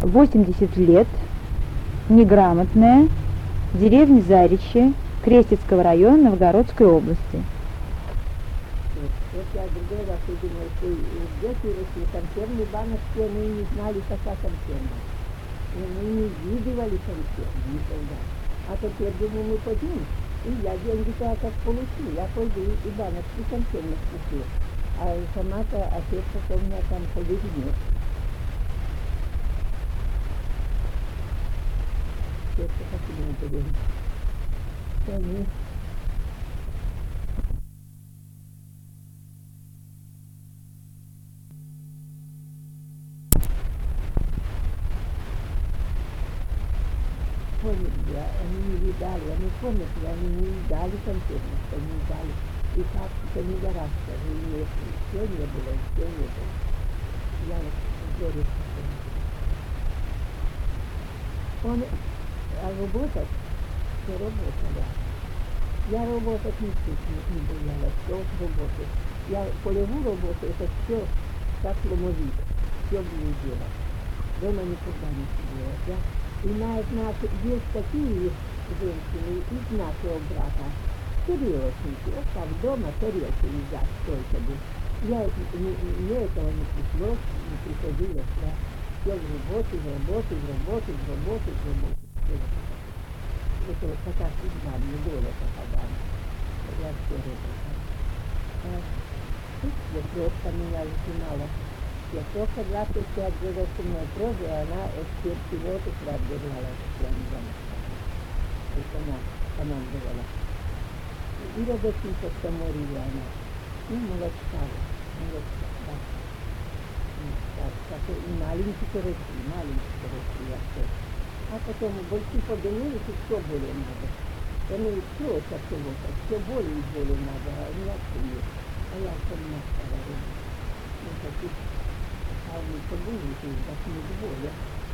80 лет, неграмотная, деревня Зарище, Крестецкого района Новгородской области. Вот я другой раз и думаю, что дети росли консервные баночки, они не знали, какая консерва. И мы не видывали консервы никогда. А теперь, думаю, мы пойдем, и я деньги-то как получу, я пойду и баночки консервных куплю. А сама-то отец у меня там повезет. Сердце как не поверить. Они... Помнят, они не видали, они помнят, они не видали консервных, они не видали. И как это не гораздо, все не было, все не было. Я вот говорю, он работать, все работала. Я работать не боялась, все работать. Я полевую работу, это все как ломовик, все буду делать. Дома никогда не сидела. Да? И есть такие женщины из нашего брата, серьезники, вот так дома тарелки лежат столько бы. Мне этого не пришлось, не приходилось, да. Все в работе. Это вот такая судьба, мне доля попадала. Я все работала. Тут свекровь меня занимала. Свекровка 25 годов со мной прожила, и она теперь пилоты держала, что они дома. Это она командовала. И родительница Саморила она. Ну, молодца, да. Так, и маленькие росли, я все. А потом больше поднимались, и все более надо. Они все это чего-то, все более и более надо, а у меня все есть. А я сама говорю. Ну, таких, а мы подумали, так не двое.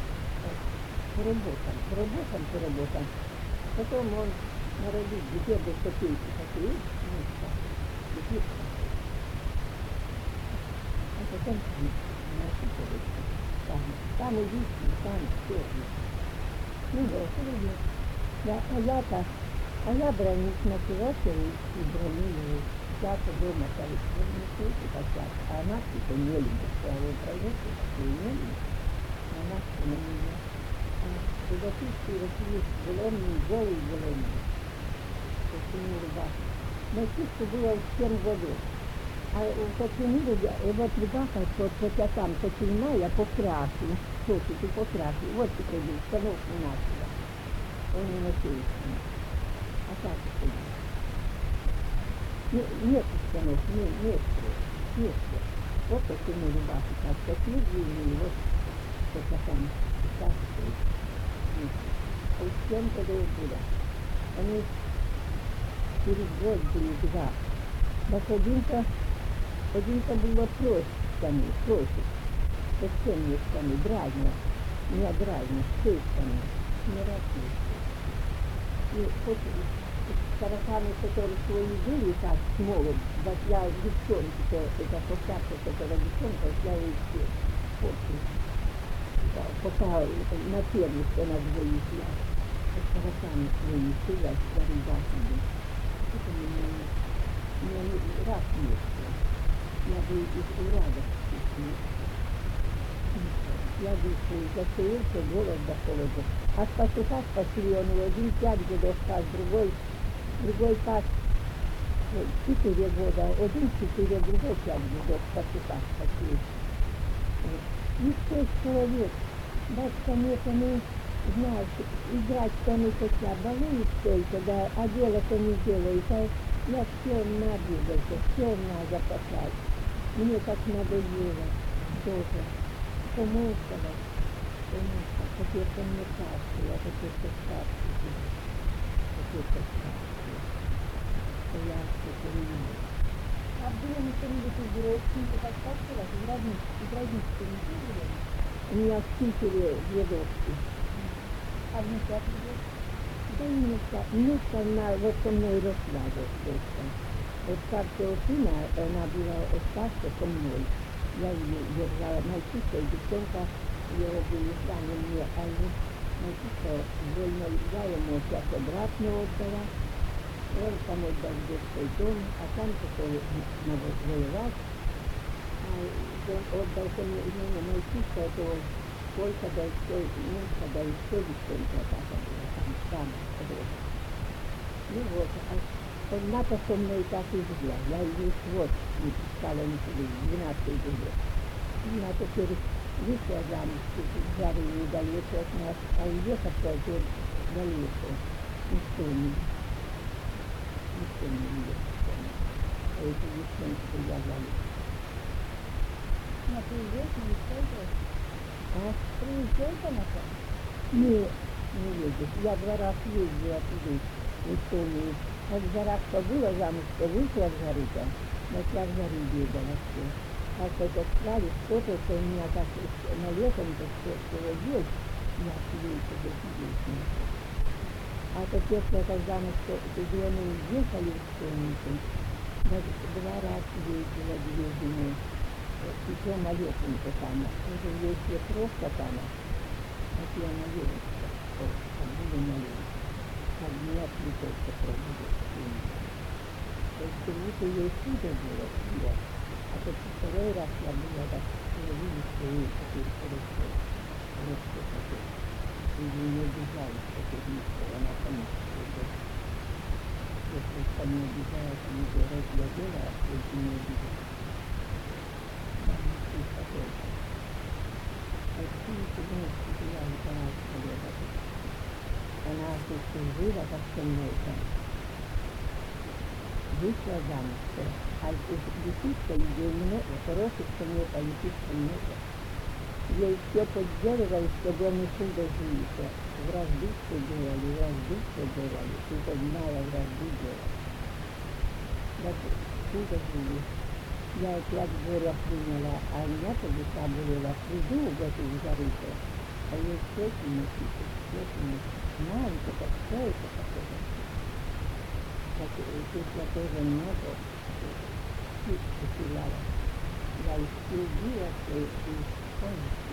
Работам. Потом он народил детей без копейки такие, ну, так, детей. А потом наши короче. Там и вишни, там все. Ну вот, да, а я бронюсь на пилоте и броню. Я-то дома стоит, а она типа не любит, что она бронюсь, такие не любит. Она на меня. Ребятишки росли зеленые, голые. Почему рубахи? Мальчишку было в 7 годов. А почему вот рубаха, хотя там почему я покрашу, сосику покрашу. Вот теперь станок не начала. Он не начался. А как это? Нет станов, нет. Вот почему рубахи так такие длинные, вот хотя там так стоит. А уж 7 годов было. Они через год были 2. Так один-то было простыми, совсем не штаны, дразня, с той стороны, не росли. И хоть тараканы, которые свои были, так, смолот, так я девчонки, это повтарка, которая девчонка, я ее все порчу. Пока на первенство на двоих я, тараканы свои, сюда, рыбаками. Это мне раз нет. Я бы их рада. Я бы застаился, голод до холода. А пастуха спасли, он его 1 5 годов пас, другой пас 4 года, 1 4, другой 5 годов пастуха спасли. И 6 человек. Батька нет, они, знаешь, играть-то они хотя балуют только, да, а дело-то не делают. Я все набегался, все надо послать. Мне так надоело тоже. Помыслила. Теперь-то мне старше, я теперь-то старше. Я все переменила. А было что-нибудь из родственников осталось? Из родных не было? У меня в Питере 2 дочки. А внучат где? Да нет, она вот со мной росла дочка. Вот старшего сына, она была старше со мной. Я ее держала, мальчишка и девчонка его были сами мне, они, значит, что больно я ему сейчас обратно отдала, он там отдал детский дом, а там такой надо воевать, а он отдал мне мальчишка, это сколько да еще, ну, когда еще лишенько так было, там, ну вот, одна-то со мной так и жила, я ее вот не пускала никуда, 12 лет. Она теперь вышла замуж, жары недалеко от нас, а уехать тоже далеко. Никто не уехал. А эти девчонки я жалю. На приезд не скажешь? А? Приезжай на то? Не едет. Я 2 раза ездила туда, в Эстонию. Вот в жарах побыла замуж, что вышла в жары-то, начала в жары бегала все. Как это справить, что-то, что у меня так на летом-то что есть, я сидела здесь. А теперь, когда мы где мы уехали в Эстонию, даже 2 раза ездила 2 зимы, причем на летом-то там, уже есть ветровка там, вот я на летом, как буду на летом, как не отвлекаться пробовать. То есть, как будто ей худо было, худо. А то 2 раз я была так, видишь, что ей теперь хорошо. Хорошо теперь. И не обижалась теперь никто, она сама себе. Если что не обижалась, не говорит, я делала, а если не обижалась. Да, не такой. А если думаешь, что я удалась коллега, она тут жила, как со мной там. Вышла замуж, а лисичка ее много, хороших-то нет, а лисичка много. Ей все подделывали, чтобы они худо жили. Вражду все делали, ты поднимала вражду делать. Так худо жили. Я опять горя приняла, а у меня тогда была приду в эту жару-то, а ей все не маленько, как что это такое. Так, тут я тоже много потеряла. Я их любила, и полностью.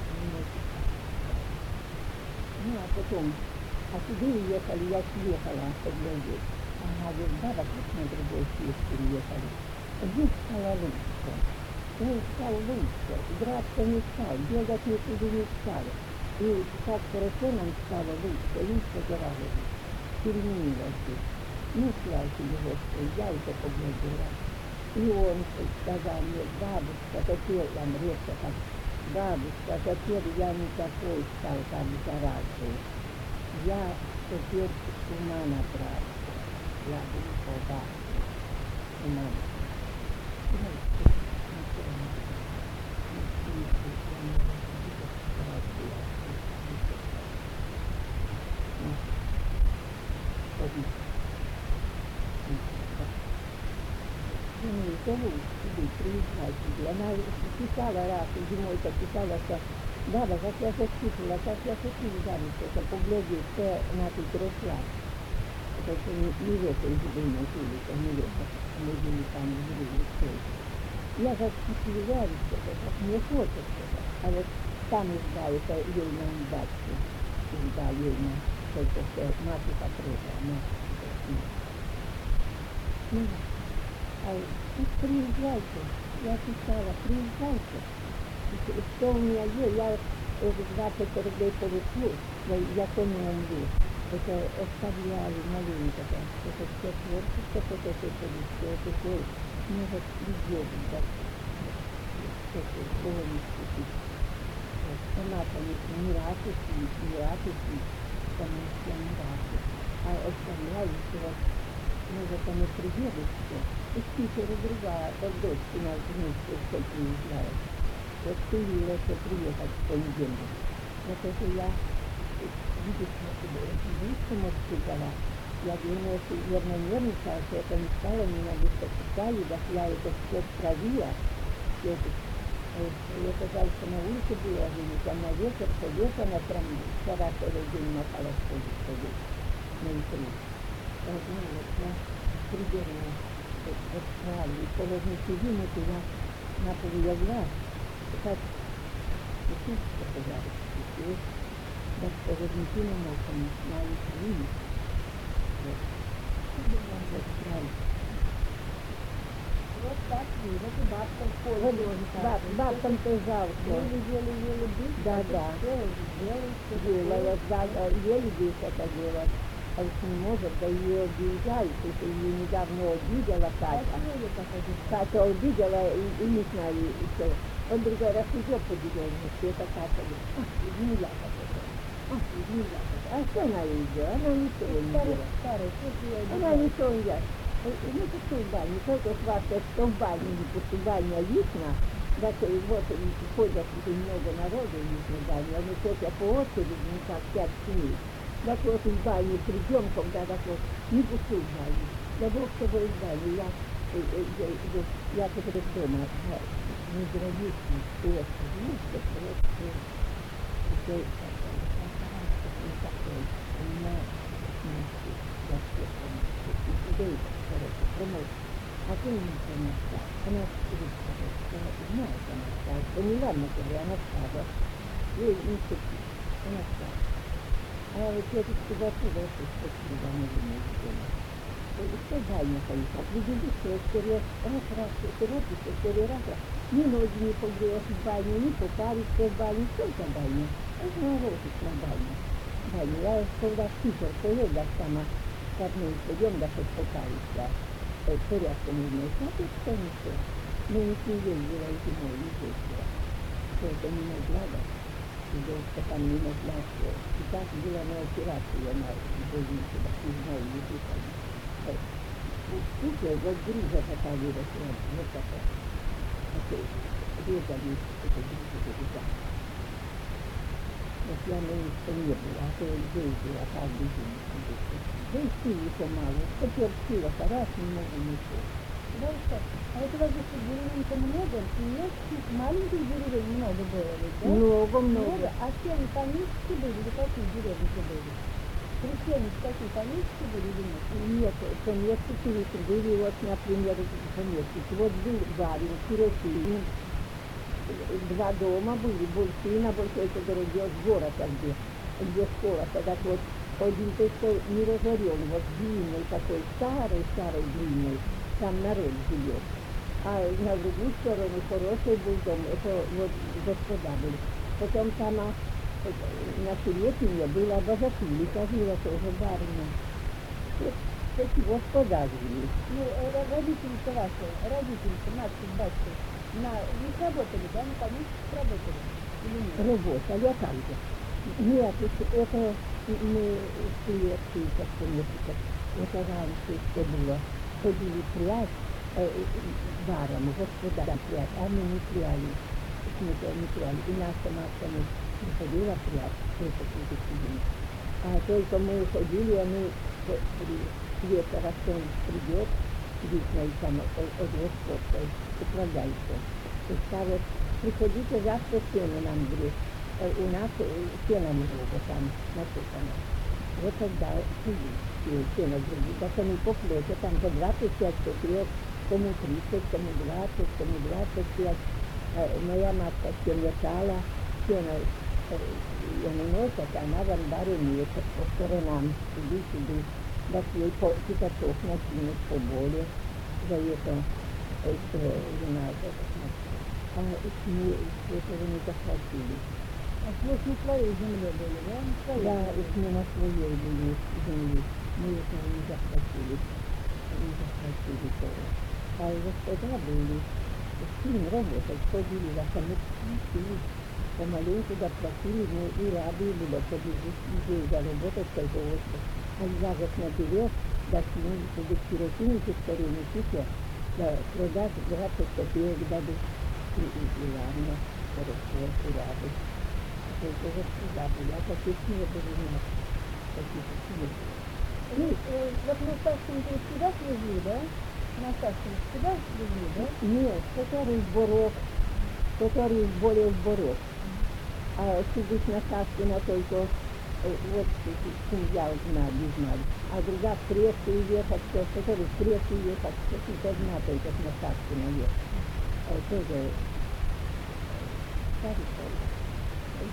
Ну, а потом, сюда уехали, я съехала поглядеть. Ага, вот баба тут на другой свет переехали. Здесь стало лучше. Он стал лучше, драться не стал, бегать никуда не стал. И так хорошо нам стало лучше гораздо. Переменилось здесь. Ну, слава тебе, Господи, я это поглядела. И он сказал мне, бабушка, теперь я резко так, бабушка, теперь я не такой стал, как заразный. Я теперь ума набрался. Я буду побачить. Ума набрался. Зовут сюда, приезжай сюда. Она писала раз, зимой-то писала, что баба, как я заскипала, как я хочу замуж, это поглядеть, что она тут росла. Это не в этой зимой жили, а не в этой. Мы жили там, жили все. Я как заскипливаюсь, как мне хочется. А вот там изба, это ей на удачу. Изба ей на только что мать покрыта, приезжайте, я писала, приезжайте. Что у меня есть, я 20 рублей получу, я то не умру. Это оставляю маленько, это все творчество, это все, это все, может, везде быть, это полностью. Она-то не ратует, потому что не ратует, а оставляю все. Может, они приедут все. И Питера другая, как дочь у нас вместе все приезжает. Вот Сулила все приехать в понедельник. Вот это я, видишь, близко, может, сказала. Я думаю, что верно нервничала, что это не стало меня беспокоить, да я это все травила. Это дальше на улице было, там на ветер, на прям вчера целый день мотала ходить на ветру. Ну, вот я приберу отправлю, и положники винут, и я на полу легла, как технически пожарить. Так что Валентина Молкина знает жизнь. Вот. Вот так вот и бабка в поле тоже так. Бабкам-то жалко. Еле-еле бить, Да. Делала, да, еле здесь это делать. А уж не может, да ее обижают, это ее недавно обидела Катя. Катя обидела, и не знаю, еще. Он другой раз идет по деревне, это Катя говорит, ах, Людмила какая-то, ах, Людмила какая-то. А что она идет? Она ничего не делает. Она ничего не делает. Ну, пустую баню, только хвастает, что в бане, пустую баня лично, так вот ходят много народу в личной бане, они ходят по очереди, ну как 5 семей. Так вот в баню придем, когда так вот, не пустую баню, да Бог с тобой в баню, я тут дома, не граничный, вот, такой, у меня а ты не поняла, она знает, она скажет, поняла, она скажет, ей не стыдно, она скажет. А вот я тут туда что туда не сделала. Что дальше поехать? Видели, что я 4 раза ни ноги не погреешь в баню, ни попариться в баню, только баня. Это народить на баню. Баню. Я когда в Питер поеду, сама с одной пойдем, да хоть попариться. Порядка не знаю, смотри, что ничего. Но не ездила и зимой, не ездила. Только не могла, да. Что там не могла, что. И так была на операцию, на больницу, да, не знаю, не знаю. Слушай, вот груза такая выросла, вот такая. Резали это груза. Вот я на месте не была, а то ездила каждый день. Да и силы-то мало, теперь сила-то раз немного ничего. Да и что? А вот у вас здесь деревень-то много, и есть маленьких деревень много было, ведь, да? Много. А семьи были, или какие деревни были? Крестьяне какие поместья были или нет? Нет, поместья были, вот, например, поместья. Вот был барин, Киросин, 2 дома были, большие, на большой дороге, город где школа, так вот, один такой не разорен, вот длинный такой, старый длинный, там народ живет. А на другую сторону хороший был дом, это вот господа были. Потом там на Сиретине была богатырка, жила тоже барыня. Такие господа жили. Ну, родители-то ваши, матушка, батюшка, не работали, да, на поместьях работали? Или нет? Работали, а как же? Нет, это мы селекции, как поместья, это раньше все было. Ходили прядь, барам, господа прядь, а мы не пряли. Не пряли. И наша матка приходила прядь, это сидели. А только мы ходили, а мы вечера кто-нибудь придет, видно, и там от господа, управляйте. И скажет, приходите завтра сено нам греть. У нас сено много там насыпано. Вот тогда сено греть. Так они по плоте, там по 25 копеек, кому 30, кому 20, кому 25. Моя матка все летала, сено носят, она в амбаре месяц по сторонам, сюда. Так ей пятачок накинуть поболее за это, что жена а мы этого не захватили. А вот на своей земле были, да? Да, мы на своей были земли, мы этого не захватили тоже. А господа были, сильно работать, ходили в автомобиль, помаленьку доплатили, мы и рады были, ходили заработать только вот. А я вот наперед, да, с ним, чтобы керосинки старые купя, да, продать 20 копеек дадут. И ладно, хорошо, и рады. Только вот сюда были, а таких не было у нас. Таких не было. Ну, вот на Сташкинку сюда свезли, да? На Сташкинку сюда свезли, да? Нет, который более в Борок. А сидит на Сташкина только вот семья одна, без нас. А другая в Кресты ехать, который в Кресты ехать, тут одна только на Сташкина ехать. Тоже старый.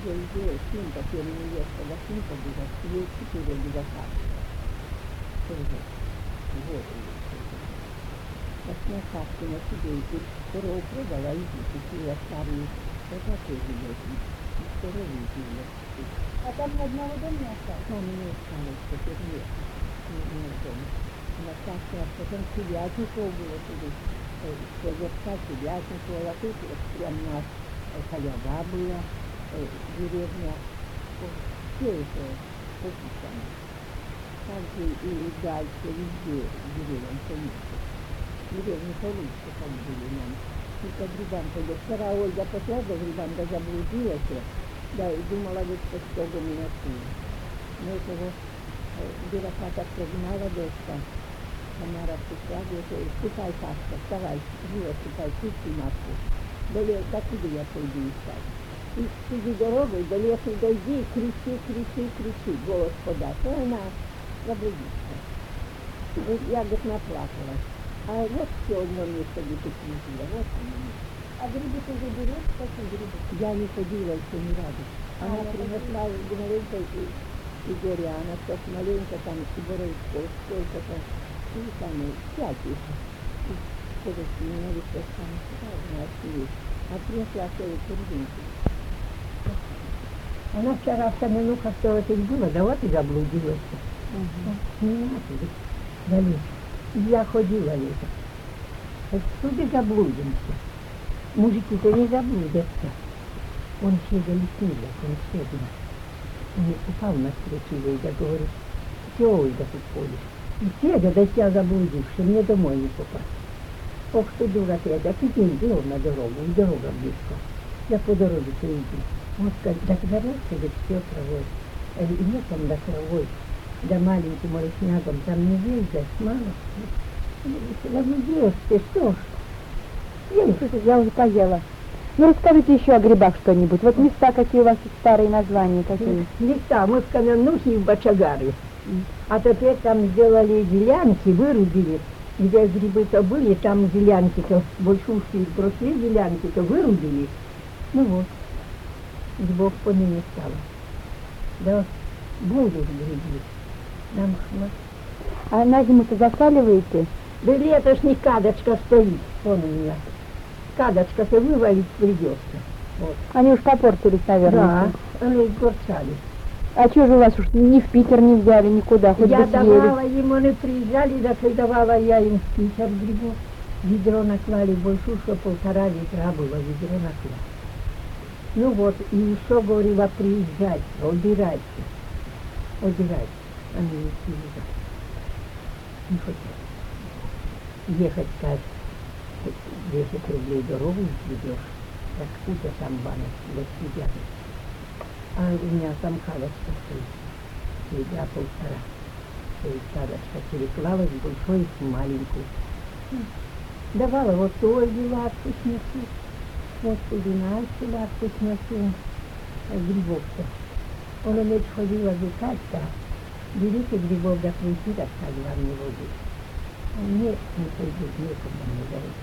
где Симка, первый невеста, Симка была, ей 4 безопасности. Тоже вот так на кассе на себе и скоро продала и купила старую, это тоже летом. И скоро выжила. А там ни одного дома не осталось? Но мне осталось теперь нет. Не дома. На кассе, а потом телятников было туды. Поверка телятников, а тут вот прям у нас халява была, деревня. Все это описано. Также и дальше везде деревьям конечно. Деревни получше там были нам. Только грибам пойдет. Вчера Ольга пошла за грибам, да заблудилась. Да, и думала, вот что у меня сына. Но этого бюрократа прогнала дочка. Тамара пришла, говорит, ступай, Сашка, вставай, живо ступай, пусти матку. Да куда я пойду искать? И иди дорогой, до леса дойди, кричи, голос подать. И она заблудится. Вот я, говорит, наплакалась. А вот все одно место, где ты книжила, вот оно. А грибы ты уже берешь? Какие грибы? Я не ходила еще ни разу. Она я принесла маленько и горяна, что маленько там и боровичков, сколько-то, и там всяких. И подосиновый, что там, разные. А принесла целую корзинку. Она вчера в Каменухах что это было, да вот и заблудилась. Не надо, дали. Я ходила летом. Отсюда заблудимся. Мужики-то не заблудятся. Он Федя Лесмилов, он Федя. Он упал на встречу, Ольга говорит, все, Ольга, тут ходишь. И Федя, да я заблудивший, мне домой не попасть. Ох ты, дура, Федя, ты иди на дорогу, и дорога близко. Я по дороге приду. Он сказал, да дорожка, говорит, все травой. И летом до травой, да маленьким снегом, там не въезжаешь, мало. Заблудилась ты, что ж? Я уже поела. Ну, расскажите еще о грибах что-нибудь. Вот места какие у вас тут старые названия какие? Места, мы в Каменухе и в Бочагаре. А теперь там сделали делянки, вырубили. Где грибы-то были, там делянки-то, большущие прошли делянки-то, вырубили. Ну вот, грибов поныне стало. Да, будут грибы. Нам хватит. А на зиму-то засаливаете? Да летошний кадочка стоит, вон у меня. Кадочка-то вывалить придется. Вот. Они уж попортились, наверное. Да, они горчали. А что же у вас уж ни в Питер не взяли, никуда, хоть Я бы съели? давала им, они приезжали, так и давала я им в Питер грибов. Ведро наклали, больше, что 1,5 литра было, ведро наклали. Ну вот, и еще говорила, приезжать, убирайте. Они не приезжали. Не хотят. Ехать, сказать, 10 рублей дорогу ведешь, откуда там баночки, вот сидят. А у меня там кадочка стоит, ведра 1,5. Стоит кадочка, переклалась большой в маленькую. Давала, вот Ольге лапку снесу, вот туди Насте лапку снесу, грибов-то. Он умеет ходила выкать-то, берите грибов, да прийти, так сказать, вам не водить. А мне не пойдет, некуда мне дать.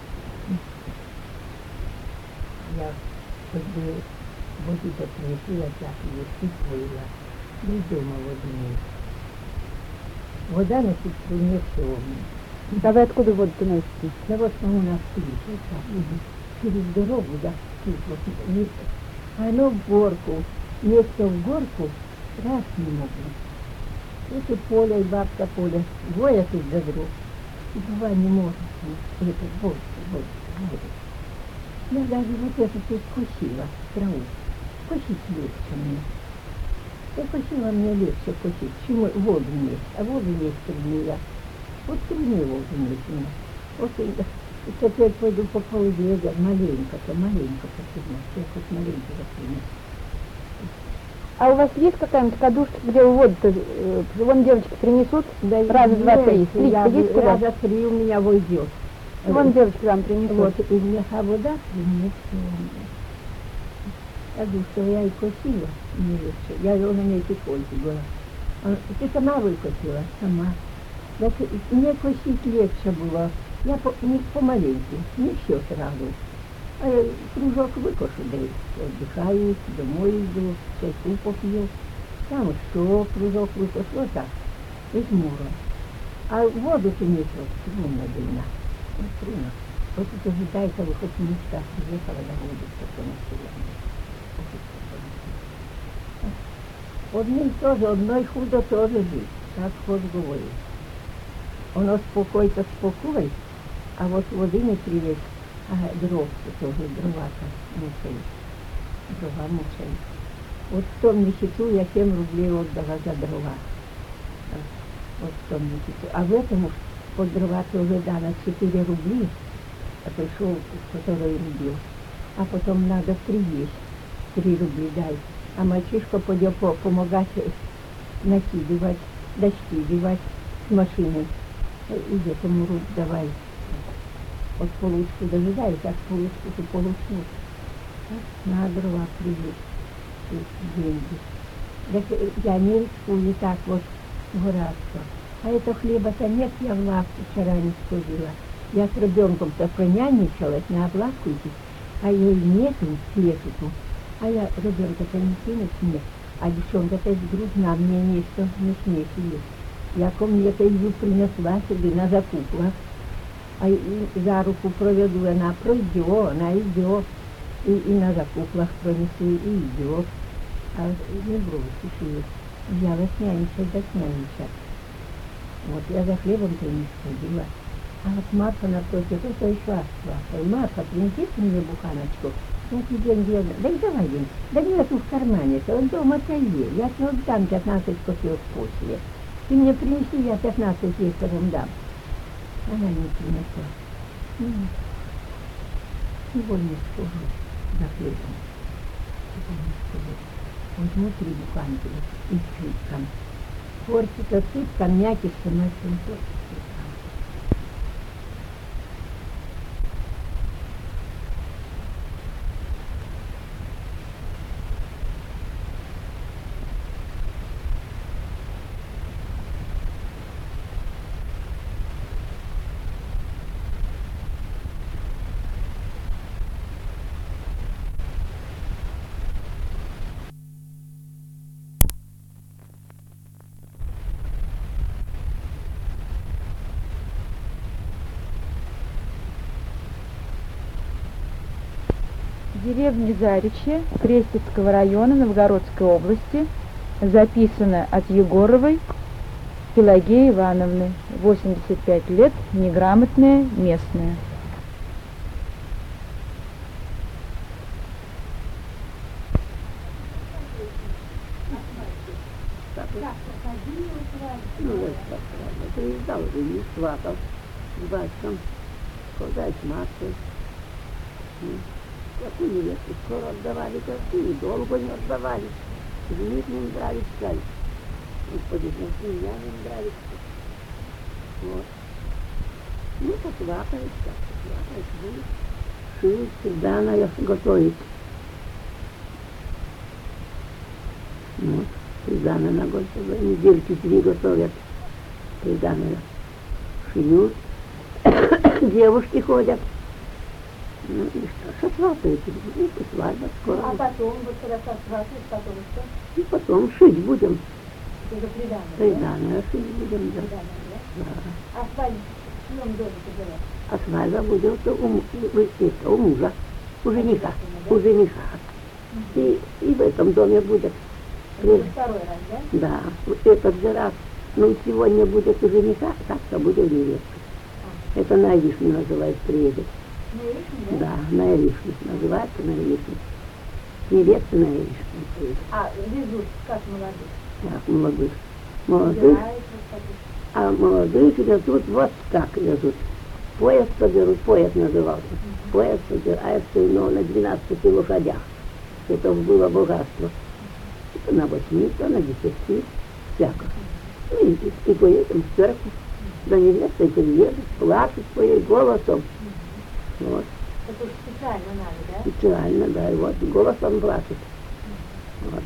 Я хоть бы воду-то принесла, так и высыпала, да и дома воду нет. Вода на сестру не все у меня. А вы откуда воду носите? Да вот у нас тут, через дорогу, да, тут вот место. Оно в горку, место в горку, раз не могу. Это поле и бабка поле, двое тут за друг. И два не может, это больше. Я даже вот это тут косила, траву. Косить легче мне. Я косила, мне легче косить, чему воду есть. А воду есть 3 дня. Вот 3 дня воду есть у меня. Вот и теперь пойду по полдня, маленько-то, я хоть маленько запряму. А у вас есть какая-нибудь кадушка, где воду-то, вон девочки принесут, Да раза 2-3, я есть куда? раза 3 у меня войдет. Вон девочки вам принесут. Вот, и мне вода принесет. Кадушка я и косила, не легче. Я ее на ней пользу была. Ты сама выкосила? Сама. Так мне косить легче было. Я помаленьку, не все сразу. А я кружок выкошу, да и отдыхаю, домой иду, чайку попью. Там еще кружок выкошу, вот так, из мура. А воду-то нечего, трудно дымна. Ну, трудно. Вот это ждайте, вы хоть мечта приехала на воду, что население. Одним тоже, одной худо тоже жить, так хоть говорит. Оно спокой-то спокой, а вот воды не привез, а дров-то тоже, дрова-то мусорит. Дрова мусорит. Вот в том месяцу я 7 рублей отдала за дрова. Вот в том месяцу. А в этом уж под дрова тоже дано 4 рубли, а пришел, который рубил. А потом надо привезть, 3 рубля дай. А мальчишка пойдет помогать накидывать, дошкидывать с машины. Идет ему рук давай. Вот получку дожидаюсь, а получку то получу. На дрова привезть деньги. Так я не рискую так вот гораздо. А это хлеба-то нет, я в лавку вчера не сходила. Я с ребенком-то проняничалась на облавку идти, а ей нету, лету. А я ребенка-то не кинуть мне, а девчонка-то грудна, мне нечто не смеет есть. Я ко мне-то ее принесла себе на закуплах, а и за руку проведу, она пройдет, она идет, и на закуплах пронесу, и идет. А не бросишь ее. Взялась няничать, да няничать. Вот я за хлебом-то не сходила. А вот Марфа напротив, это еще острова. Марфа, принеси мне буханочку. Ну, деньги, да и давай деньги. Да нету в кармане-то, он дома-то есть. Я тебе дам 15 копеек после. Ты мне принеси, я 15 вечером дам. Она не принесла. Сегодня схожу за хлебом. Сегодня схожу. Возьму 3 буханки и сыпкам. Портится сыпкам, мякишься, мастер портится сыпкам. Деревня Заречье Крестецкого района Новгородской области записано от Егоровой Пелагеи Ивановны, 85 лет, неграмотная, местная. Ну, это приезжал и не сватал с батьком, куда с маткой. Какую невесту скоро отдавали, какую долго не отдавали. Женить не нравится. Господи, семья не нравится. Вот. Ну, посватались, будет. Шить, всегда она ее готовит. Вот. Приданное на готовит. Недельки 3 готовят. Приданное. Шьют. Девушки ходят. Ну и что, сосватают, и свадьба скоро. А потом, вот когда сосватают, потом что? И потом шить будем. Это приданное, да? Приданное шить будем, да. Приданное, да? Да. А свадьба в чьем доме-то была? А свадьба будет у мужа, у жениха, у жениха. И в этом доме будет. Это второй раз, да? Да, вот этот же раз. Ну, сегодня будет у жениха, так-то будет у невесты. Это на Иришне называют, приедет. На Иришне, да? Да, на Иришне. Называется на Иришне. Невеста на Иришне приедет. А везут, как молодых? Так, молодых. Молодых. Собирают вот так вот. А молодых везут вот как везут. Поезд поберут, поезд назывался. Поезд поберут, а это на 12 лошадях. Это было богатство. То на 8, то на 10, всяко. Ну и поедем в церковь. Да невеста приедет, плачет своим голосом. Вот. Это уж специально надо, да? Специально, да, и вот голосом плачет. Вот.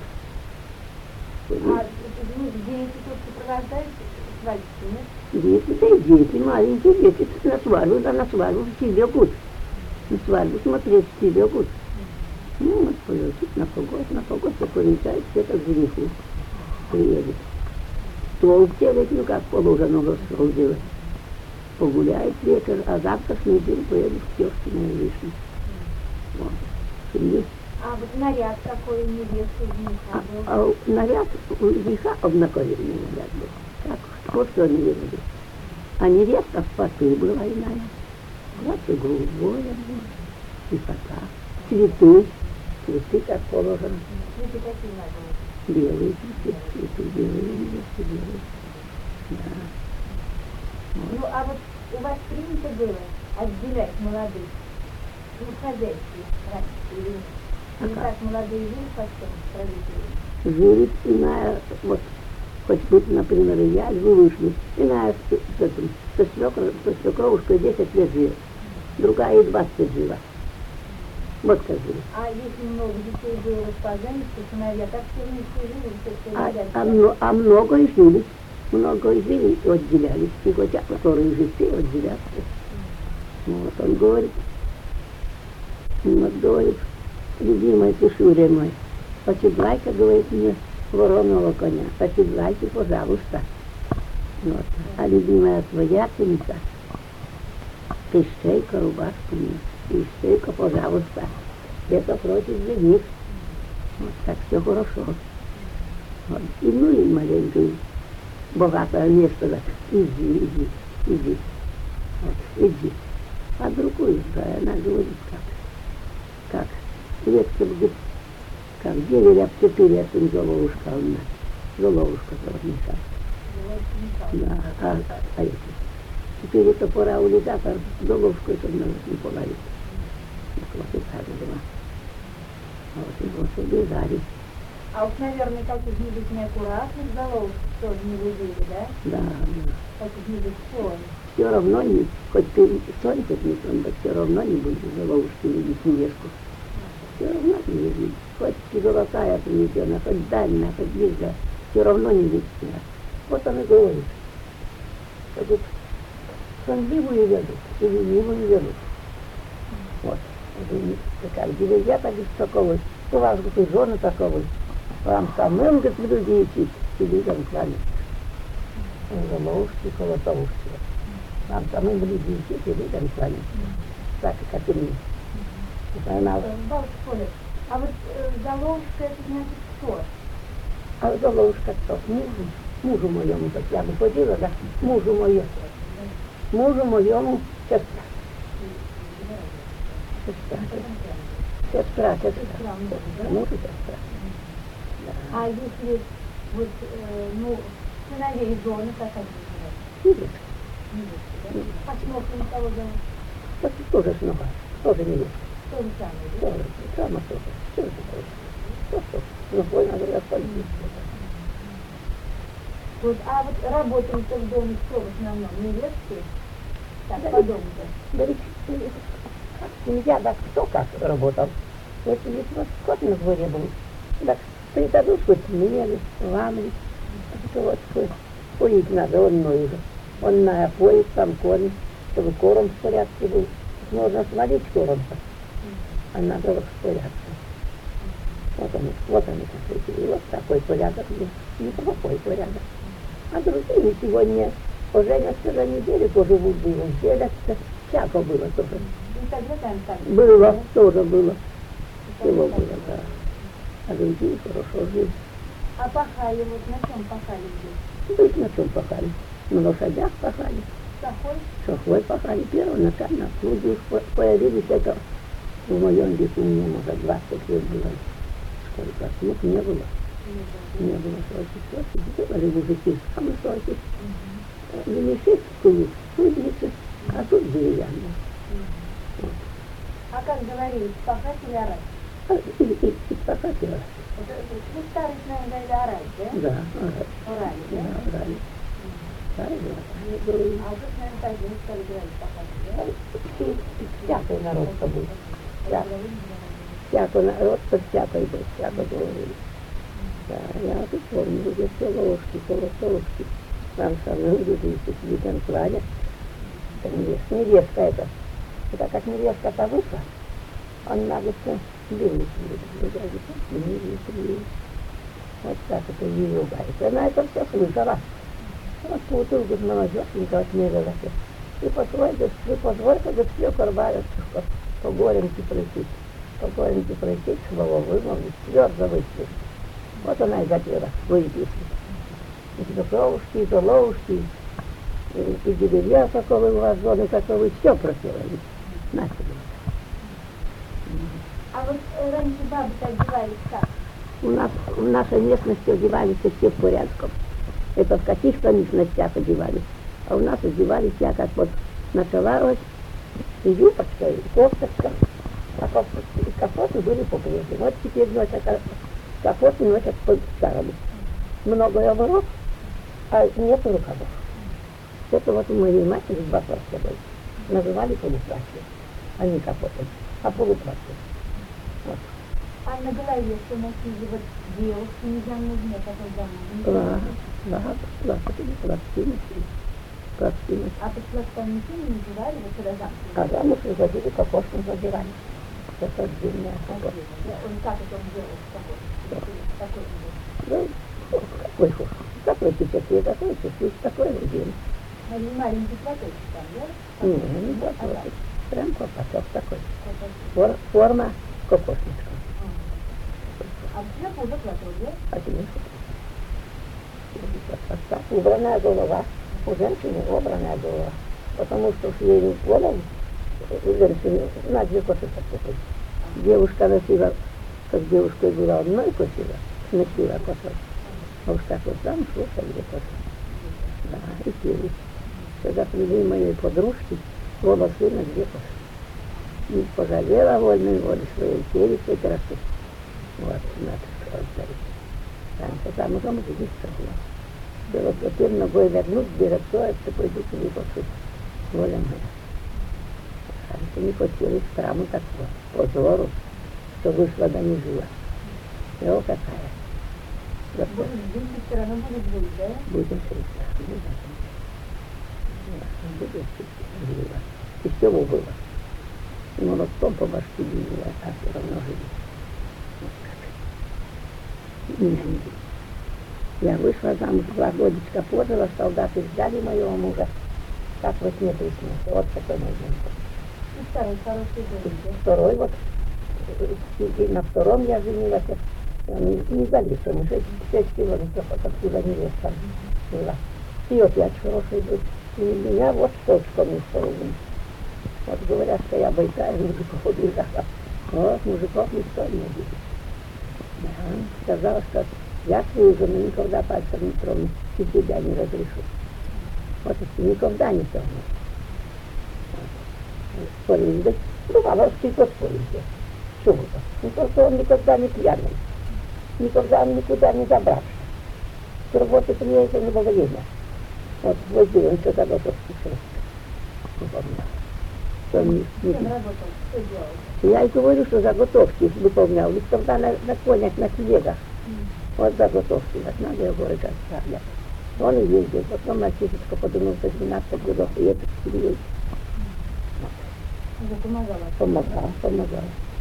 А дети тут сопровождают свадьбу, нет? Дети, да и дети, маленькие дети на свадьбу, да на свадьбу к себе будут. на свадьбу смотреть все бегут. Ну, вот полетит на погод, повенчает, все так к жениху приедет. Стол делать, ну как положено, уже стол делать. Погуляет вечер, а завтрашний день поедет к тёще на Вишню. Вот. Семьи. А вот наряд какой у невесты у жениха был? А наряд у жениха обнаковенный наряд был. Так, вот что они видели. А невеста в поту была иная. Платье голубое было, и пота. Цветы, как положено. Цветы какие надо? Белые цветы, белые невесты, белые. Да. Ну, а вот у вас принято было отделять молодых и уходящих раньше? Или так молодые жили потом с родителями? Жили иная, вот, хоть быть, например, и я, вы вышли, иная со свекровушкой 10 лет живет, другая и 20 жила. Вот как жили. А если много детей было распознание, то сыновья так все вместе жили, все А много и жили. Много и жили и отделялись. И хотя которые жили, отделятся. Вот он говорит, любимая Пешуря мой, поседлай-ка, говорит мне, вороного коня, поседлайте, пожалуйста. Вот. А любимая твоя ценица, пришей-ка рубашку мне, пришей-ка, пожалуйста. Это против жених. Вот так все хорошо. Вот. И ну и маленькую, богатое место, да. Иди. Вот, иди. А другую, да, она говорит, как ветка будет, как дерево, 4 сын головушка у нас. Головушка золотница. Да, а эти. Теперь это пора улетать, а головушку это надо не половить. Вот и так было. Вот и вот убежали. А уж, наверное, каких-нибудь неаккуратных головок тоже не любили, да? Да. Каких-нибудь сон. Все равно не, хоть ты сон, хоть не сон, да все равно не будешь головушки видеть невестку. Все равно не видеть. Хоть и золотая принесена, хоть дальняя, хоть близкая, все равно не видеть. Вот он и говорит. Что сонливую ведут, и ленивую ведут. Вот. Такая деревья так из таковой, у вас, говорит, и жены таковой. Вам самым, говорит, в люди идти, сидеть там кланяться. Головушки, колотовушки. Вам самым в люди идти, сидеть там кланяться. Так, как и мне. Она... Бабушка Поля, а вот головушка это значит что? А головушка кто? Мужу моему, так я бы ходила, да? Мужу моему сестра. Сестра. Мужу сестра. А если вот, сыновей и жены, как они Невестка. называют? А сноху никого зовут? Вот тоже снова, тоже невестка. То же самое, да? Тоже, сама тоже. Все это тоже. Что? Снохой надо располить. Вот, а вот работали-то в доме кто в основном? Невестки? Так, по дому-то. Да ведь семья, да кто как работал. Если ведь вот скот на дворе был, так придадут хоть мели, ламли, вот поить надо, он уже. Он напоит там корм, чтобы корм в порядке был. Можно свалить корм-то, а надо вот в порядке. Вот они какой-то. И вот такой порядок был, неплохой порядок. А другие сегодня поженятся за неделю, поживут было, делятся, всяко было тоже. И тогда там так. Было, тоже было. Всего было, да. А другие хорошо жили. А пахали, вот на чем пахали здесь? Быть на чем пахали? На лошадях пахали, Сахой? шахой пахали. Первоначально люди уж появились, это в моем веку, мне, может, 20 лет было. Сколько слуг не было. Не было сроки. Делали мужики самые сроки. Венеши куют, кузницы, а тут деревянные. А как говорили, пахать или орать? И пахать и орать. Ну, старость, наверное, говорили орать, да? Да, орать. Орали, да? Да, орали. Да, и А тут, наверное, так же не стали говорить пахать, да? и всякий народ был. Всякий народ, всякий был, всякий говорили. Да, я тут помню, где все ложки, колотовушки. Там самые люди, сидят, кланя. Это невестка это. И так как невестка-то вышла, он на лице белый цвет. Вот так это ее ругается. Она это все слышала. Вот бутылку молодежненько отмерила. И позвольте, да все корбают, по горенке пройти. По горенке пройти, слово вымолвить, твердо выйти. Вот она и запела свои песни. И то кровушки, и то ловушки, и деревья, каковы у вас зоны, каковы, все пропела. Начали. А вот раньше бабы-то одевались как? У нас в нашей местности одевались все в порядком. Это в каких-то местностях одевались. А у нас одевались, я как вот начала и юбочка, и кофточка. А капоты были по-прежнему. Вот теперь носят капоты, носят по-старому. Много оборот, а нет рукавов. Это вот у моей матери два платья были. Называли полуплатье, а не капоты, а полуплатье. Вот. А на голове что носили? Вот девушки незамужние, такой замужние. Пластины. А под пластами ничего не надевали, вот когда замуж? А замуж выходили, кокошку задевали. Это отдельная кокошка. Он как это он делал с кокошкой? Такой он был. Ну, какой хуш. Такой чуть-чуть, такой чуть-чуть, такой один. Маленький платочек там, да? Не платочек. Прям колпачок такой. Форма кокошничка. А сверху уже платок, да? А сверху. Убранная голова. У женщины убранная голова. Потому что ей голову у женщины на две косы подцепить. Девушка носила, как девушкой была, одной косила, носила косой. А уж так вот замуж вышла две косы. Да, и пели. Когда привели моей подружки, оба сына две косы. Не пожалела вольной воли своей, пели все красы. Вот, матушка алтарь. Там уже мужичка была. Вот теперь ногой вернуть, берется, это пойду к ней пошить. Воля моя. А не хотели страму такого, позору, что вышла да не жила. И вот какая. Будем все равно будет жить, да? Будем жить, да. Будем жить. И все было. И молотком по башке била, а все равно жили. Меня не били. Я вышла замуж, 2 годичка пожила, солдаты ждали моего мужа, как во сне приснился. Вот такой мой день. И второй хороший дом, да? Второй вот, и на втором я женилась, не залился, 6 километров откуда невеста была. И опять хороший был. И меня вот что вспомнил вторым. Вот говорят, что я бойкая, мужиков убежала. Вот мужиков никто не убежит. Да, сказала, что я свою жену никогда пальцем не трону, и тебя не разрешу. Вот это никогда не трону. Спорили, да? Бывало, что и поспорили. Чего? Ну, только он никогда не пьяный. Никогда он никуда не забравший. С работы приехал не было время. Вот возил он что-то готовки шел. Выполнял. Кем работал? Что делал? Я и говорю, что заготовки выполнял. Ведь когда на конях, на телегах. Вот заготовки, вот надо его рыгать, правда. Он и ездил, потом мальчишечка подумал, что 12 годов, и это переедет. Уже помогала? Помогала.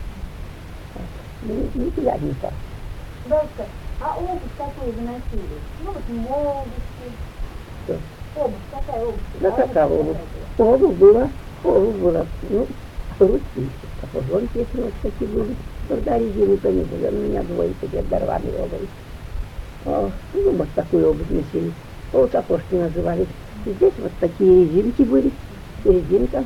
Не пьяница. Бабушка, а обувь какую вы носили? Ну вот молодости. Что? Обувь, какая обувь? Да какая обувь? Обувь была, ну, ручки, сапожонки, если вот такие были. Когда резины-то не было, у меня двое теперь дорвали обувь. Ну, вот такую обувь носили. Полусапожки назывались. И здесь вот такие резинки были. И резинка.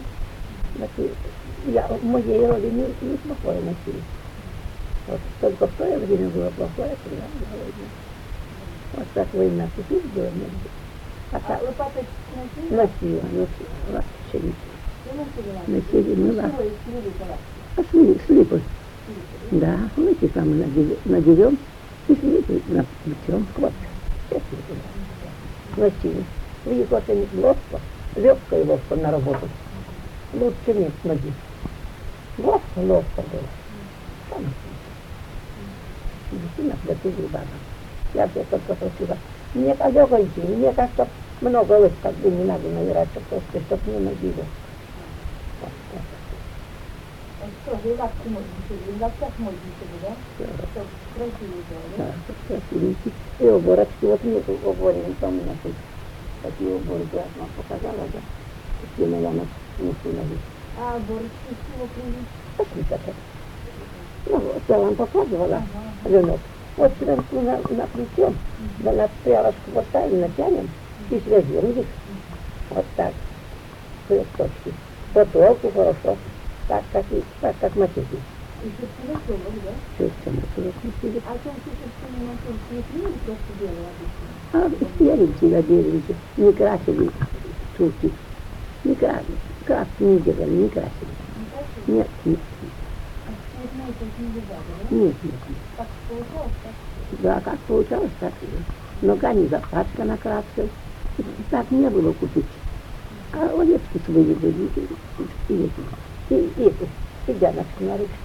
В моей родине не плохое носили. Вот только в то время было плохое, когда было война. Вот так война теперь была нельзя. А так лопаточки носили? носила. Вас пшеницы. Носили, ну да. Чего их Слипы. Да, мы эти самые надерем и слипы напечем. Вот. Носили. Вы их вот они ловко и ловко на работу. Лучше нет ноги. Ловко было. Действительно, платили бабам. Я все только просила. Мне легонький, мне как-то много лыж, как бы не надо набирать, чтобы не набили. Вот. Тоже и лапки модненькие, и в лаптях модненькие, да? Чтобы красивые было, да? Да, как красивенький. И оборочки, вот нету оборин там у нас тут. Такие оборки я вам показала, да? Такие, наверное, не сильно. А борочки с чего привезли? Пошли так. Ну, вот я вам показывала, Ленок. Вот сверху на плечо, да на прялочку поставим, натянем и свяжем их. Вот так. Кресточки. По толку хорошо. Так, как матери. И шерстяной шелок, да? Шерстяной шелок носили. А то все шерстяные носили не клеили, просто белые обычно? А беленькие, беленькие. Не красили турки. Не красили. Краски не делали, не красили. Не красили? Нет, нет, А цветные только не видали, да? нет, нет. Как получалось, так? Да, как получалось, так и. Нога не запачка накрасил. Так не было купить. А овечки свои были, и дяночки на ручке.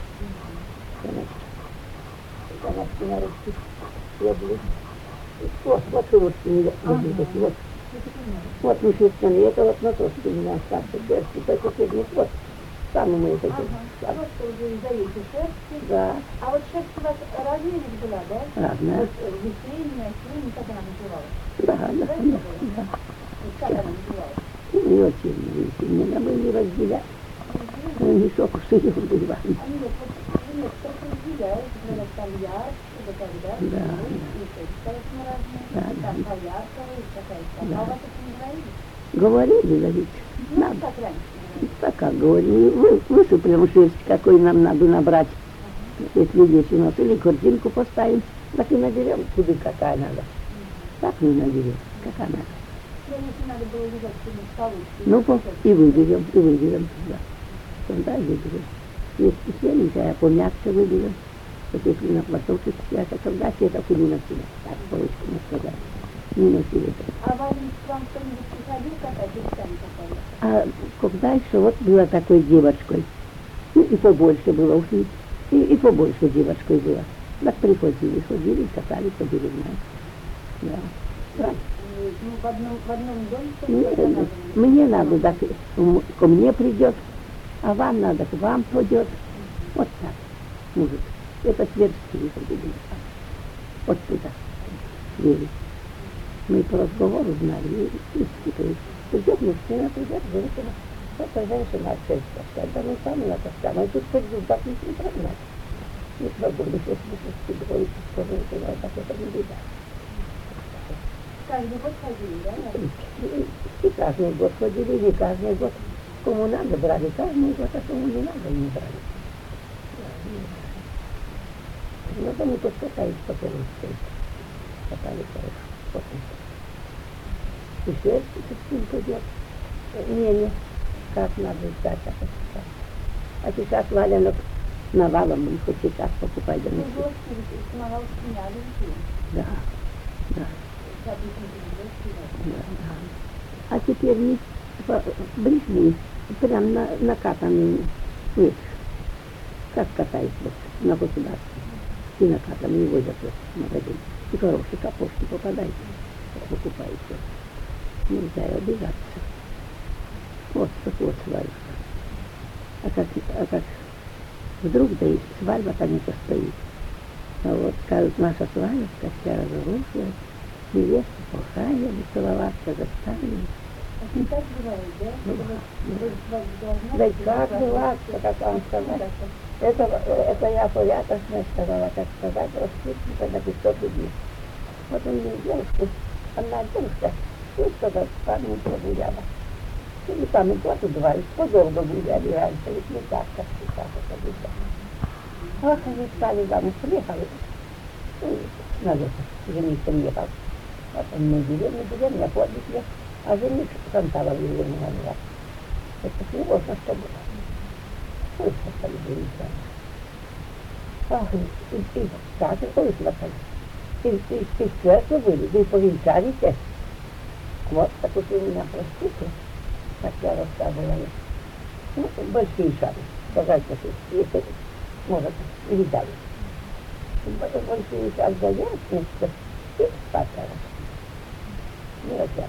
Дяночки на ручке. Ебли. Вот ручки не ебли. Вот мы шерстяные, это вот на то, что у меня остался шерсти, только передний вот. Самый мой такой. Ага, вот что уже из овечьей шерсти. Да, А вот шерсть у вас разная ведь была, да? разная. Вот весенняя, осенняя, как она называлась? Да, да. Вот как она называлась? Не очень сильно, мы не разделяем. Мешок уж ее было. Они вот некоторых разделяют, например, там яркие, вот так, да? Да, И шерсть разная, Да, там пояркая, и такая. Да. А у вас это не говорили? Говорили, говорит, Ну, надо. как раньше. Так как говорили, высыплем шерсть, какой нам надо набрать. Если весь у нас, или корзинку поставим, так и наберем, куда какая надо. Так не наберем, какая надо. Если надо было лежать сегодня в столу. Ну, и выберем, да. Тогда выберем. Если свеженькая, а помягче выберем. Вот если на платочек связать, тогда все это куда носили. Так, по-русски сказать. Не носили. А валенки к вам кто-нибудь приходил катать или сами катали? А когда еще вот была такой девочкой, ну и побольше было уж, и побольше девочкой было. Так приходили, ходили, катали по деревне. Да. Правильно. Ну, в одном доме что-то Мне надо, так ко мне придет, а вам надо, к вам пойдет. Вот так, может. Это тверские ходили. Вот туда. Вели. Мы по разговору знали, и скипали. Придет мужчина, придет женщина. Это женщина отчасти таскать. Да мы сами натаскаем. А тут хоть так не прогнать. Не пробуем, если мы двое, что женщина, так это не беда. Каждый год ходили, да? И каждый год ходили, и каждый год. Кому надо, брали каждый год, а кому не надо, не брали. Ну, то мы тут катались по Пермской. Катались хорошо. И шерсть чуть-чуть пойдет. Не, как надо ждать, так и сейчас. А сейчас валенок навалом, мы хоть сейчас покупать да Ну, носить. гости, помогал сняли, Да. Да. А теперь мы пришли, прям накатанные, нет, как катают вот на государстве, и накатанные возят вот в магазин. И хорошие капусты попадают, покупаете. Нельзя и обижаться. Вот такой свадьба. А как вдруг да и свадьба-то не состоит. А вот скажут, наша свадьба, как вся разрушилась, невесту похаяли, целоваться заставили. А не так бывает, да? Да и как была, как вам сказать. Это я порядочно сказала, как сказать, распутника на 500 рублей. Вот у меня девушка, одна девушка, и что-то парнем прогуляла. И там и год, и два, и подолго гуляли раньше, ведь не так, как сейчас это гуляли. Ах, они стали замуж, приехали. И на лето жениться ехал. Вот он на деревне, подвиг, а жених сантала в деревне нанял. Это сложно, что было. Выслушали жениться. Ах, и так и выслушали. И в церкви были, да и повенчались. Вот, так вот вы меня простите, как я рассказывала. Ну, большие шаги, сказать, если, может, видали. Большие шаги завершился, и спасала. Не разъяснила, не даст, такой не мученькая, она такая полная.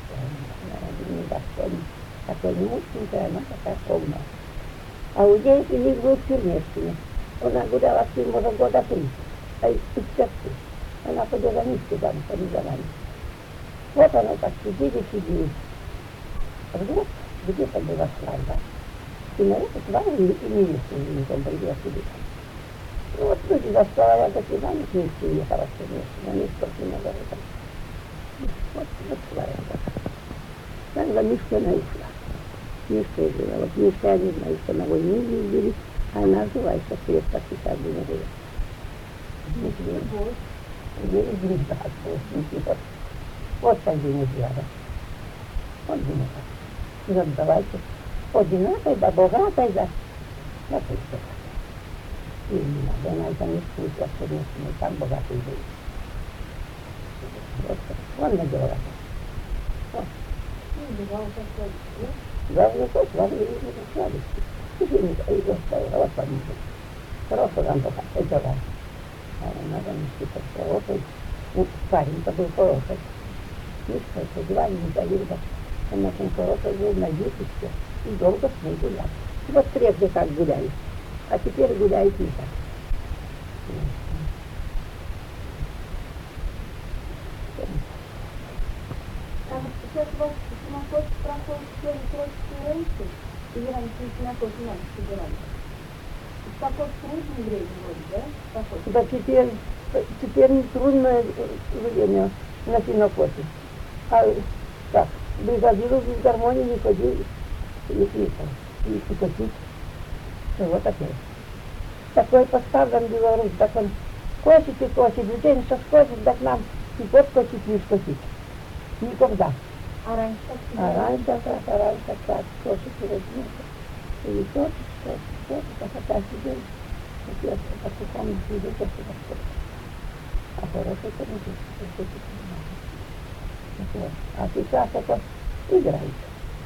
А у нее жених был в Чернешкине. Она гуляла с ним, может, года 3, а из Петербурга. Она ходила низко там, по низованию. Вот она так сидели. Вдруг где-то была свадьба. И на эту свадьбу и невесту женихом пригласили. Ну вот люди достала до свидания, вместе уехала в Чернешкине, они спортивно говорят. Вот свадьба. Тогда Мишка она ушла. Мишка и жила. Вот Мишка, я не знаю, что на войну ездили, а она жила еще крепко, 50 дней жила. Вот так день взгляда. Вот день. Вот давайте. Одинакой, да богатой, да. Вот и все. И не надо, она это не спустя, конечно, там богатый был. Вот так. Вон надела. Вот. Главное, хоть важнее не сладости. Извините, и доставила, вот поможет. Хорошо нам пока, это вам. А надо нести под хороший. Ну, парень-то был хороший. Мишка, это звали, не завидно. Он очень хороший был, надеюсь, и все. И долго с ней гулял. Вот прежде как гуляли. А теперь гуляет не так. А вот сейчас у вас синокос проходит первый троицкий раньше, или раньше синокос у нас собирали? Такой трудный время вроде, да? Такой. Да теперь не трудное время на синокосе. А так, бригадиру без гармонии не ходил и косить. Чего такое? Такой поставлен белорус, так он косит и косит, в день что скосит, так нам и подкосить, не скосить. Никогда. А раньше как А раньше так, косит и возьмется. И косит, а так сидел. Вот по сухому сидел, косит, а хороший комитет. А сейчас это играет.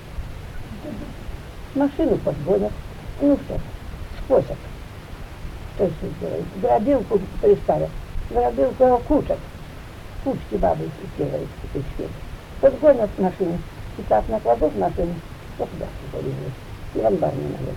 Машину подгонят. Ну что, скосят. Что еще делают? Грабилку приставят. Грабилку кучат. Кучки бабы делают в печке. Подгонят машину. И так накладут машину. Вот туда полезли. И в амбар не наведут.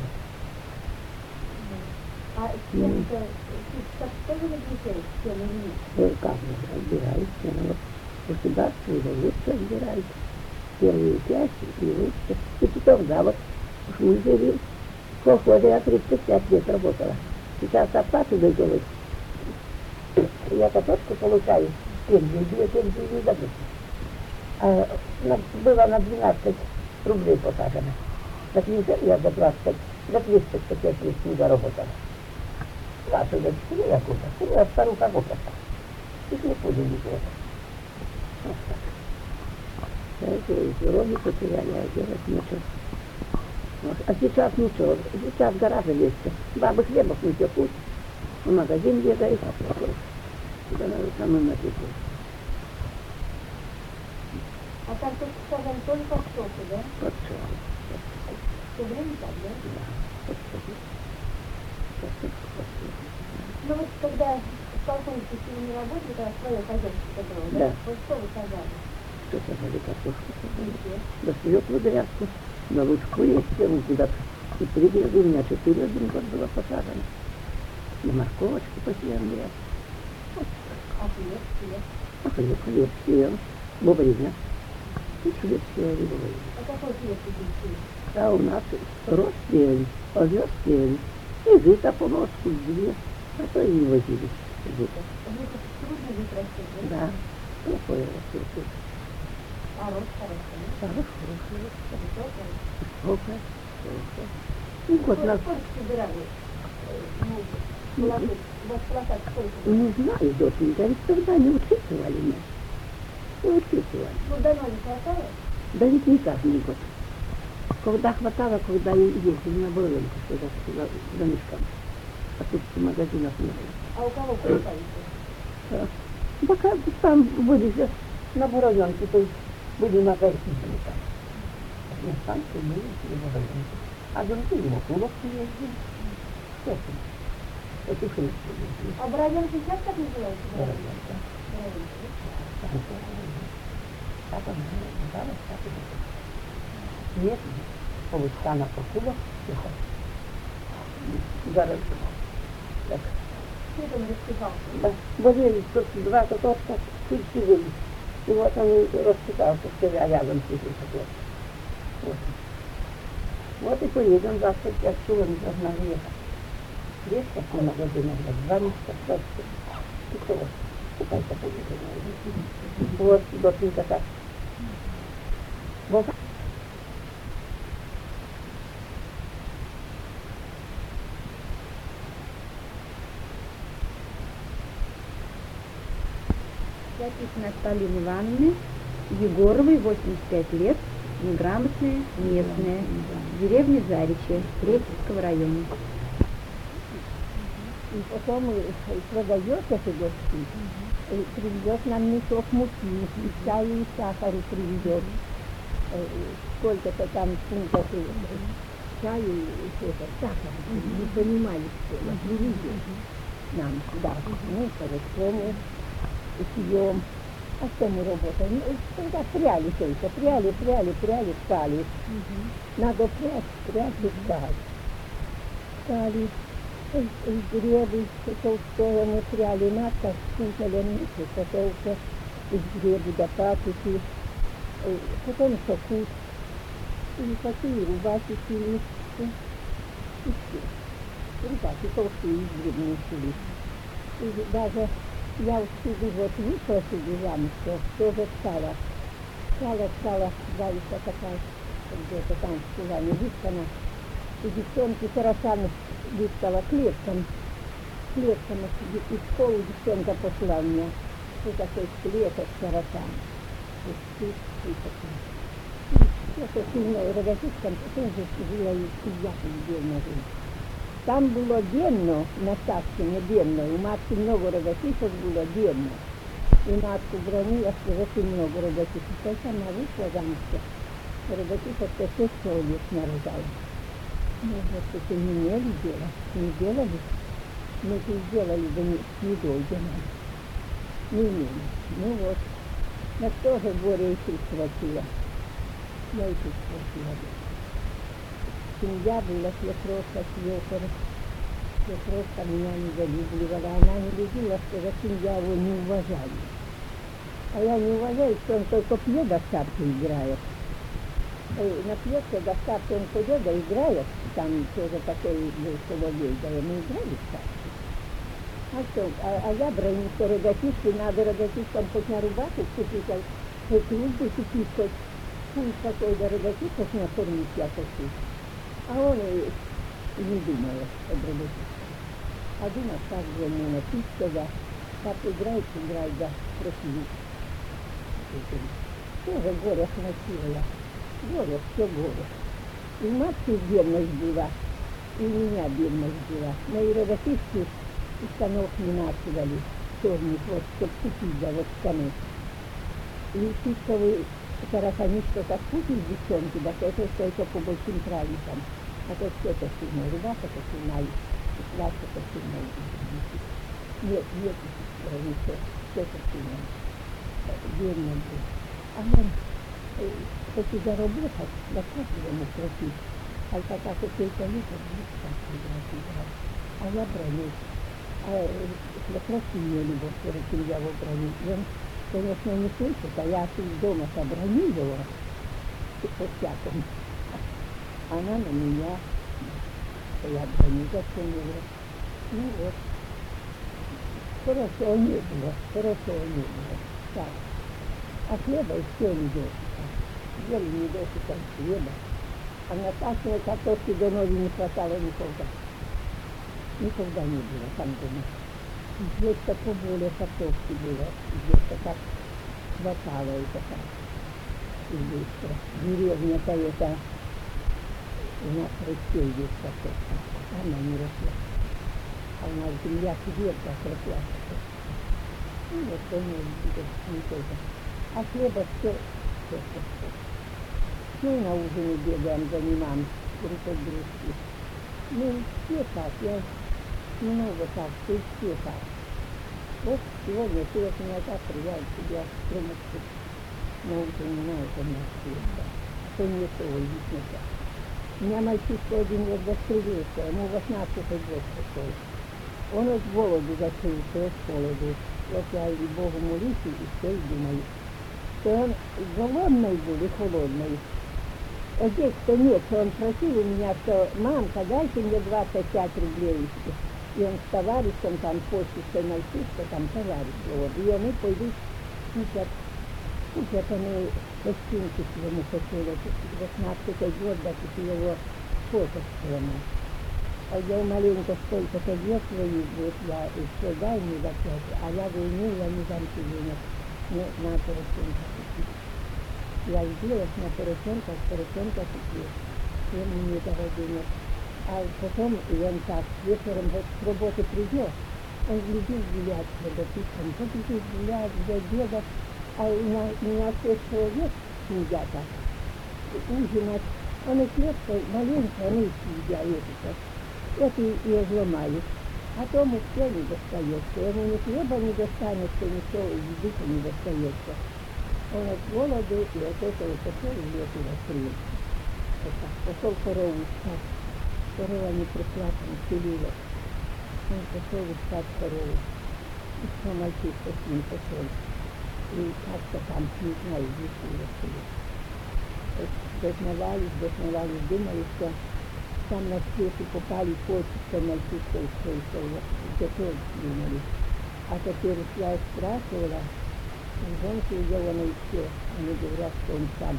А стенка, что вы различаете, стены или нет? Ну как же, разбирают стены. Вот государство уже лучше разбирает. Первые 5 и лучше. И потом, да, вот уж мы жили в колхозе, я 35 лет работала. Сейчас оплату доделать. Я каточку получаю. Пенсию не дадут. А было на 12 рублей посажено. Так я за 20, за 35 лет не заработала. Вашу дочку я купила. Я старуха купила. Их не буду ничего. Вот так. Эти здоровье потеряли, а делать нечего. Вот. А сейчас ничего. Сейчас гораздо легче. Бабы хлебов не пекут. В магазин бегают. Куда надо самым напекут. А там, как сказали, только под соку, да? Вот что. Все время так, да? Да. Вот что. Ну вот когда в колхозе не работали, когда свое хозяйство было, да? Да. Вот что вы сажали? Что сажали картошку? Где? Да свеклу грядку, на лучку есть, куда-то. И 3 гряды, у меня 4 один год было посажено. На морковочку посеяли. Вот так. А хлеб? А хлеб сеял. Бобрина. И хлеб сеяли бобрина. А какой хлеб вы будете? А у нас рост сеяли, овес сеяли. И жито по носку, 2, а то и не возили. Жито. Вы трудно вытрастить, да? Да, плохое растет. А рост хороший, да? Хорошее. Высокий? Высокое. И вот нас, Сколько собирали? Молодых? У вас плакат сколько? не знаю, доченька, ведь тогда не учитывали нас. Не учитывали. Ну, давно не хватает? Да ведь не каждый год. Когда хватало, когда я ездили на Боровенку, сюда, за мешком. А тут магазинов не было. А у кого покупаете? Пока там были же на Боровенке, то есть были магазины там. Не станции были, и Боровенки. А другие в Окуловку ездили. Это хлебцы ездили. А Боровенки сейчас как называется? Боровенка. Боровенки. Так он называлась, так и было. Нет, получка на Окуловку. Зараз. Так. Что там рассыпался? Да. Болели тут два котовка, чуть сидели. И вот он рассчитался, что я рядом сижу. Вот. Вот и поедем завтра 5 километров надо ехать. Есть как на магазинах, 2 месяца просто. И кто? Купайся, поедем. Вот, допинка так. Вот. Запись Натальи Ивановны, Егоровой, 85 лет, неграмотная, местная, деревня Заричье, Речевского района. И потом продает эти гости, и привезет нам мешок муки, и чаю, и сахару привезет. Сколько-то там фунтов чаю и это, сахар. Не понимали, что это привезет нам. Да, ну хорошо, мы пьем. А что мы работаем? Когда пряли только, пряли, ткали. Надо прять и ткать. Ткали. Из толстого мы пряли, надо спутали ночью, потолка из гребы до патики, потом сокут, и такие рубахи шили, и все. Рубахи толстые из гребни шили. И даже я всюду вот вышла сюда замуж, тоже ткала, зависа такая, где-то там в Куване выткана. И девчонки сарафаны выткала клетком, и в школу девчонка пошла у меня, что такой клеток сарафан. И это сильно рогатичком, тоже жила и я отдельно жила. Там было денно, на Савкине денно, у матки много рогатичек было денно. И матку бронила, что очень много рогатичек. Только она вышла замуж, рогатичек-то 6 человек нарожала. Ну, вот это не имели дела, не делали. Мы это сделали, да недолго нам. Не имели. Ну вот, нас тоже горе и тут схватило. Я и тут схватила. Семья была, свекровка, свекровка меня не залюбливала. Она не любила, что за семья его не уважали. А я не уважаю, что он только пьет, до шапки играет. Напьется до старта, он пойдет, да играет, там тоже такой был соловей, да мы играли в старте. А что, а я бронюсь, рогатишки, надо рогатишкам хоть на рубаху купить, хоть трубы купить, хоть пульт такой, да рогатишков накормить я хочу. А он и не думал об рогатишках. А думал, как же ему напиться, да, как играет, да, красиво. Тоже горе хватило. Горе, все горе. И матки бедность была, и меня бедность была. Мои рогатишки из штанов не накидали, черный хвост, чтобы купить, да, вот штаны. И фишковый сарафанишко как купить девчонки, да, это только по большим праздникам. А то все это сильно, рубаха это сильно, и платье это сильно. Нет, ничего, все это сильно. Бедно было. А он хочу заработать, да как ему платить? А как только ехать, так играть. А я бронюсь. А свекровки не любовь, короче, я его броню. И он, конечно, не слышит, а я тут дома-то броню его по-всякому. Она на меня, что я броню, зачем его? Ну вот. Хорошо не было. Так. А хлеба еще не досыта. Ели не досыта хлеба. А на тасной картошки до ноги не хватало никогда. Никогда не было там дома. Здесь-то поболее картошки было. Здесь-то так хватало это так. И быстро. Деревня-то это у нас растет здесь картошка. Она не росла. А у нас земля сверху росла картошка. Ну вот он не только. А хлеба все. Ну и на ужине бегаем, занимаем друг от дружки. Ну все так, я много так, все так. Вот сегодня ты от меня завтра, я от тебя промыслю. На ужине, на это на хлеба. А то не то, не так. У меня мальчишка один вот застрелился, ему 18 год пришел. Он от голоду застрелился, от холоду. Вот я и Богу молюсь, и все, и думаю, что он голодный был и холодный. Одеть-то нет, он просил у меня, что мамка, дайте мне 25 рублей. И он с товарищем там почтой мальчишка, там товарищ его. И они пойдут купят они гостинки своему хотели. 18 год, да, его фото сцена. А я маленько сколько-то лет своих, вот я и все, дай мне за 5, а я войну, я не дам тебе на поросенка купить. Я сделалась на поросенка купила. И мне этого денег. А потом, и он так, вечером вот с работы придет, он любил гулять с ребятишком, побежит гулять, до обеда, а у меня 6 человек сидят, ужинать, он и хлебка маленько, они съедят это и разломают. А тому все не достается, ему ни хлеба не достанется, ничего, еды-то не достается. Он от голода и от этого пошел в лес и расстрелился. Вот так, пошел корову искать. Корова не пришла, там селилась. Он пошел искать корову. И что мальчишка с ним пошел. И как-то там, не знаю, здесь не дознавались, думали, что там на свете попали почки, мальчишка ушел, где тоже думали. А теперь я спрашивала, женщины, где он и все, они говорят, что он сам.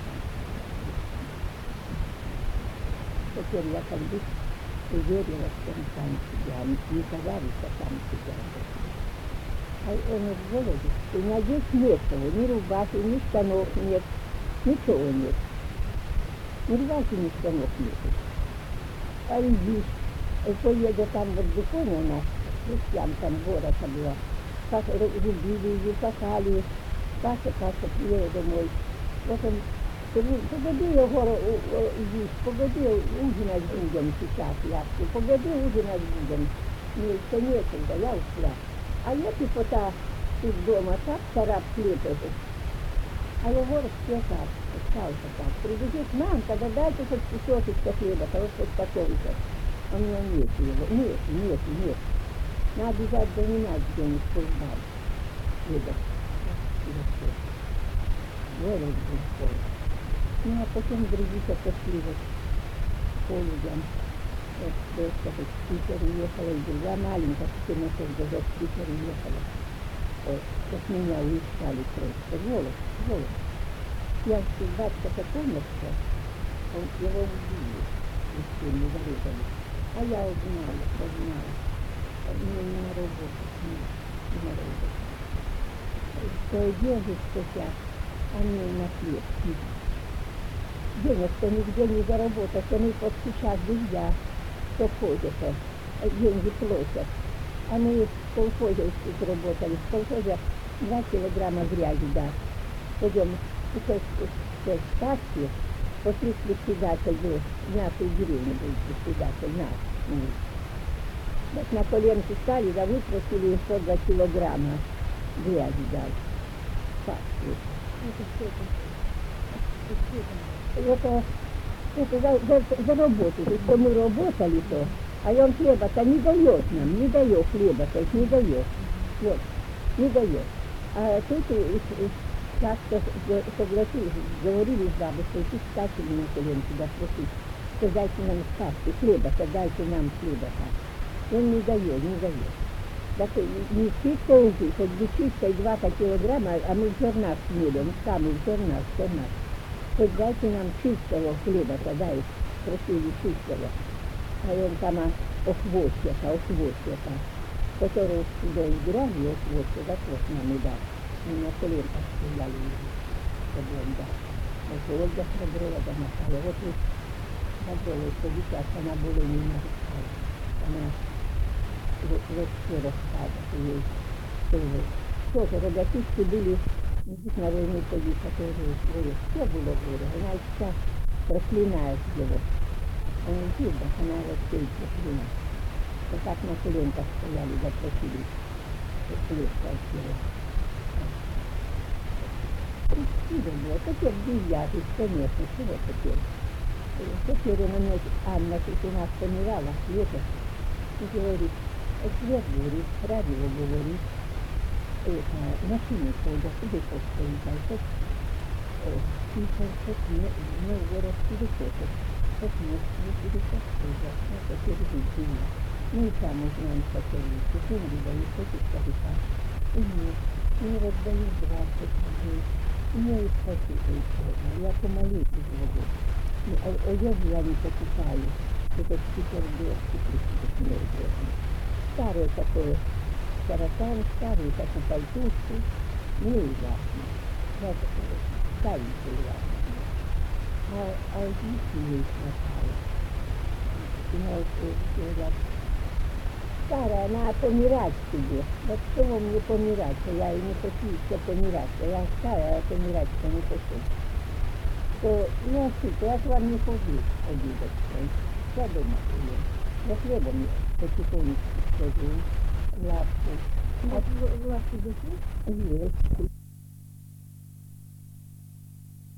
Теперь я как бы уверила, что он сам себя, не казалось, что сам себя. А он от голода, и надеть нечего, ни рубахи, ни штанов нет, ничего нет. Ни рубахи, ни штанов нет. А иди, поеду там вот Диконе у нас, крестьян там город была, как рубили ее, кахали, Паша приедет домой. Вот он, погоди его есть, погоди ужинать будем сейчас, ясно, погоди ужинать будем. Мне еще некогда, я ушла. А я типа тут дома так, шарап хлеб этот. А его распекал, остался так. Прибежит, мамка, да дайте хоть кусочек хлеба, того хоть такого-то. А у меня нет его, нет. Надо взять до меня где-нибудь познать. Хлеба. Голод был холод. Ну, а потом другие пошли вот по людям. Вот просто вот в Питер уехала, и другая маленькая, 14 годов в Питер уехала. От меня уезжали просто. Голод. Я батька-то помнится, он его убили, еще не зарезали. А я узнала. Мне не на работу, не на работу. Что держит сейчас, они на хлеб. Денег-то нигде не заработать, они под сейчас друзья, что ходят, деньги платят. Они в колхозе заработали, в колхозе 2 килограмма грязи, да. Пойдем, в сказке, после председатель был, в нашей деревне был председатель, наш. Вот на коленке стали, да выпросили 102 килограмма грязи дал. Сказки. Это за работу, что мы работали, то, а он хлеба-то не дает нам, не дает хлеба-то, не дает. Вот, не дает. А тут как-то согласились, говорили с бабой, что идти скачали на коленки, да спросить, что дайте нам сказки, хлеба-то, дайте нам хлеба-то. Он не дает. Так не чисто узи, хоть бы чисто 20 килограмма, а мы в зернах смели, самый в зернах. Хоть дайте нам чистого хлеба-то, дай, просили чистого. А он там охвостья-то, который сюда играли, охвостья, так вот нам и дал. Мы на коленках стояли, чтобы он дал. Вот Ольга Храброва домотала, вот ведь Храброва, что сейчас она более не написала. Она вот все рассказывает ей, что тоже ребятишки были, на войне тоді, которые были, все было горе, она их вся проклинает его. Он жив, она вот все их проклинает. Вот так на коленках стояли, запросили, хлеб отсюда. Причина была, теперь друзья, конечно, чего теперь? Теперь Анна тут у нас помирала, Света, и говорит, Свет говорит, радио говорит, машины ходят, куда постоит, как не вырасти высоких, как не пересадки, это пережить. Ну и там узнаем, что это деньги дают, эти старика. И мне раздают 20 рублей. Мне их спасибо. Я помолюсь из воды. Я не покупаю. Это петербургский прикид мне. Старое такое, сарафан, старую такую пальтушку. Мне ужасно. Вот ставите ужасно. А здесь не хватает. Говорят, старая, она помирать тебе. Вот что вам не помирать? Я и не хочу еще помирать. Я старая, а помирать-то не хочу. То носите, я к вам не хожу обидаться. Я дома хожу. Я хлебом потихонечку хожу, лапку. У вас дошли? Есть.